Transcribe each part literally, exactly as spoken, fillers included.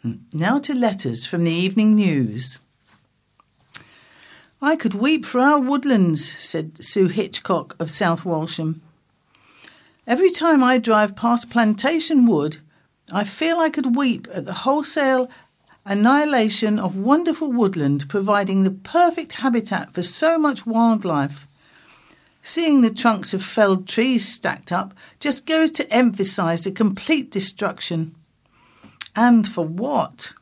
Now to letters from the Evening News. I could weep for our woodlands, said Sue Hitchcock of South Walsham. Every time I drive past Plantation Wood, I feel I could weep at the wholesale annihilation of wonderful woodland providing the perfect habitat for so much wildlife. Seeing the trunks of felled trees stacked up just goes to emphasise the complete destruction. And for what?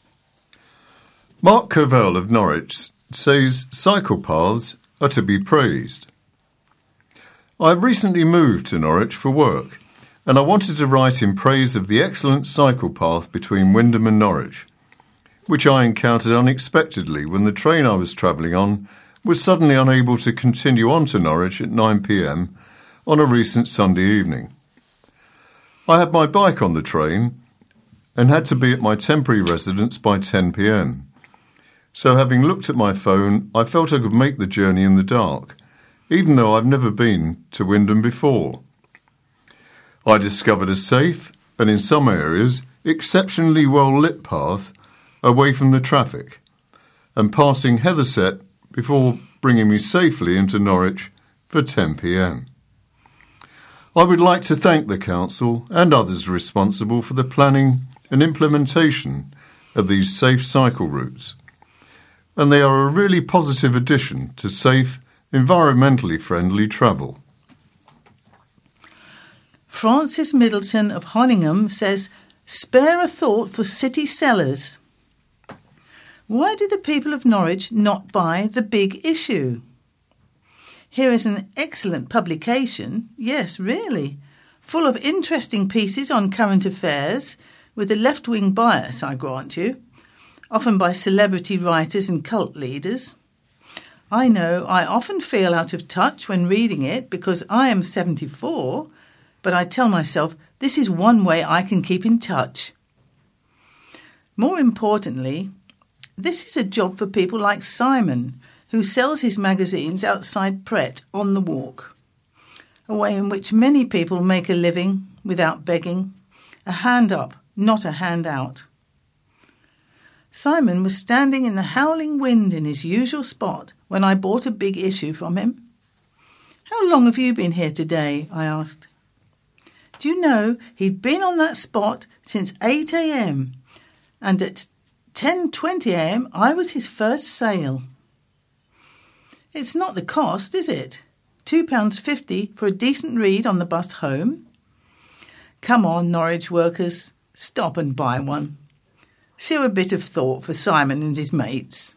Mark Covell of Norwich says cycle paths are to be praised. I recently moved to Norwich for work, and I wanted to write in praise of the excellent cycle path between Wymondham and Norwich, which I encountered unexpectedly when the train I was travelling on was suddenly unable to continue on to Norwich at nine p m on a recent Sunday evening. I had my bike on the train and had to be at my temporary residence by ten p m. So having looked at my phone, I felt I could make the journey in the dark, even though I've never been to Wymondham before. I discovered a safe and, in some areas, exceptionally well-lit path away from the traffic, and passing Heatherset before bringing me safely into Norwich for ten p m. I would like to thank the Council and others responsible for the planning and implementation of these safe cycle routes, and they are a really positive addition to safe, environmentally friendly travel. Francis Middleton of Hollingham says, spare a thought for city sellers. Why do the people of Norwich not buy The Big Issue? Here is an excellent publication, yes, really, full of interesting pieces on current affairs, with a left-wing bias, I grant you, often by celebrity writers and cult leaders. I know I often feel out of touch when reading it because I am seventy-four, but I tell myself this is one way I can keep in touch. More importantly, this is a job for people like Simon, who sells his magazines outside Pret on the walk, a way in which many people make a living without begging, a hand up, not a hand out. Simon was standing in the howling wind in his usual spot when I bought a Big Issue from him. How long have you been here today? I asked. Do you know he'd been on that spot since eight a m and at ten twenty a m I was his first sale. It's not the cost, is it? two pounds fifty for a decent read on the bus home? Come on, Norwich workers, stop and buy one. Show a bit of thought for Simon and his mates.